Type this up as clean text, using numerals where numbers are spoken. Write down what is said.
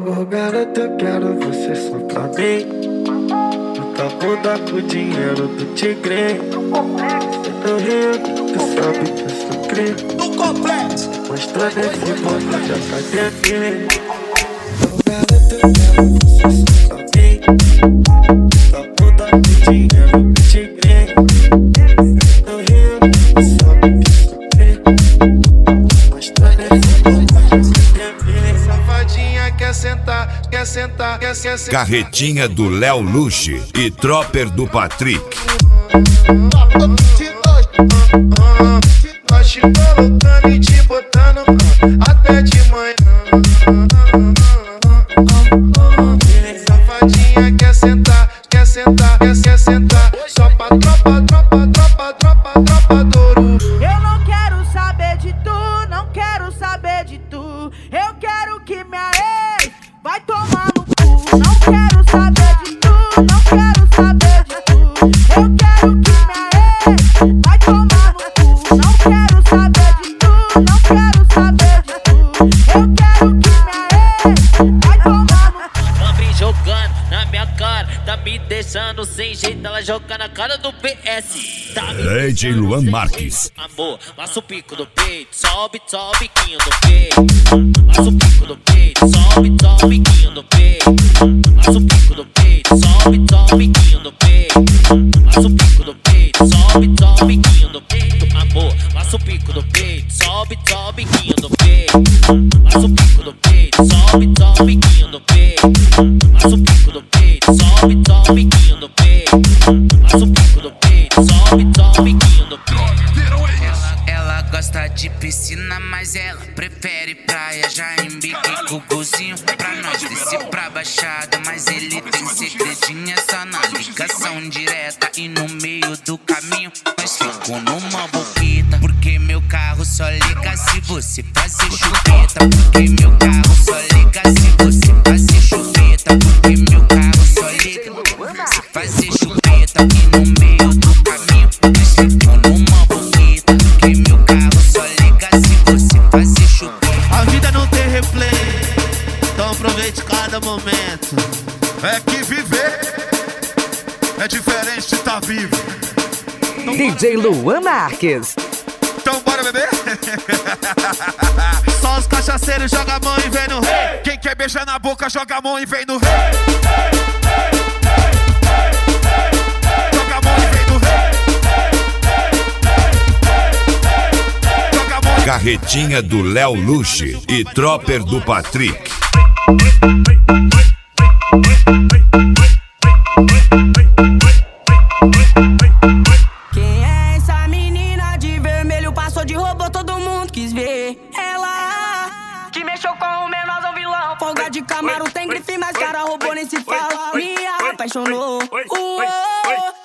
Ô garota, eu quero você só pra mim. Muita bunda com dinheiro do tigre. Cê do Rio, tu sabe que eu sou crime. No complexo. Mostrando esse monte de academia. Ô garota, eu quero você só pra mim. Muita bunda com dinheiro do tigre. Cê do Rio, tu sabe que eu sou crime. Mostrando esse monte de academia. Safadinha quer sentar, quer sentar, quer sentar. Carretinha do Léo Luche e Tropper do Patrick. Nós te colocando e te botando até de manhã. Safadinha quer sentar, quer sentar, quer sentar. Só pra tropa do ouro. Eu não quero saber de tu, não quero saber de tu. Eu quero que minha ex vai tomar no cu. Não quero saber de tu, não quero saber de tu. Eu quero que minha ex vai tomar no cu. Não quero saber de tu, não quero saber de tu. Eu quero que minha ex vai tomar no cu. Ela vem jogando na minha cara, tá me deixando sem jeito. Ela joga na cara do PS. Tá me DJ Luan Marques. Amor, passa o pico do peito, sobe, sobe, biquinho do peito. Passa o pico do peito, sobe, sobe, biquinho do peito. Passa o pico do peito, sobe, sobe, biquinho do peito. Passa o pico do peito, sobe, sobe, biquinho do peito. Amor, passa o pico do peito, sobe, sobe, biquinho do peito. Passa o pico do peito, sobe, sobe, biquinho do peito. Passa o pico do peito, sobe, sobe, biquinho do peito. Passa o pico do peito, sobe, sobe, biquinho do peito. Ela gosta de piscina, mas ela prefere praia. Já embiquei com o golzinho pra nós descer pra baixada. Mas ele tem segredinha só na ligação direta. E no meio do caminho nós ficamos numa boquita. Porque meu carro só liga se você fazer chupeta. Porque meu carro só liga se você fazer chupeta. Porque meu carro só liga se fazer chupeta. E no meio do caminho nós ficamos numa boquita. Porque meu carro só liga se você fazer chupeta. A vida não tem replay, então aproveite cada momento. É que viver é diferente de estar vivo. DJ Luan Marques. Então bora beber? Só os cachaceiros jogam a mão e vem no rei. Quem quer beijar na boca joga a mão e vem no rei. Joga a mão e vem no rei. Joga a mão. Carretinha do Léo Luche e Tropper do Patrick. Quem é essa menina de vermelho? Passou de robô, todo mundo quis ver. Ela que mexeu com o menorzão vilão. Folga de Camaro tem grife, mas cara roubou nem se fala. Me apaixonou. Uou.